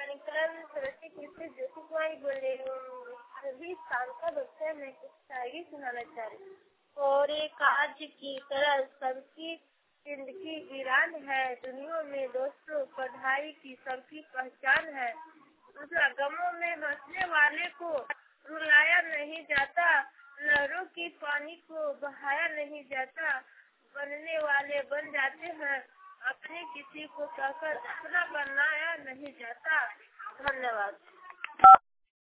कार्यक्रम समिति की से ज्योति कुमारी बोल रही हूँ। अभी शाम का वक्त है, मैं कुछ शायरी सुनाना चाह रही हूँ। और एक आज की तरह सबकी जिंदगी वीरान है, दुनिया में दोस्तों पढ़ाई की सबकी पहचान है। दूसरा, गमों में हंसने वाले को रुलाया नहीं जाता, लहरों की पानी को बहाया नहीं जाता। बनने वाले बन जाते हैं, अपने किसी को कहकर अपना बनाया नहीं जाता। धन्यवाद।